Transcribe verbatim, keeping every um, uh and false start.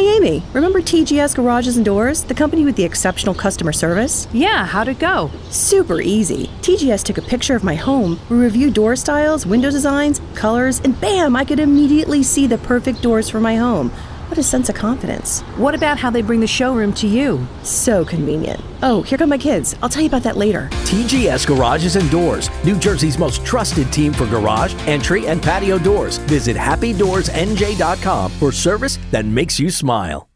Amy, remember T G S Garages and Doors, the company with the exceptional customer service? Yeah, how'd it go? Super easy. T G S took a picture of my home, we reviewed door styles, window designs, colors, and bam, I could immediately see the perfect doors for my home. What a sense of confidence. What about how they bring the showroom to you? So convenient. Oh, here come my kids. I'll tell you about that later. T G S Garages and Doors, New Jersey's most trusted team for garage, entry, and patio doors. Visit happy doors N J dot com for service that makes you smile.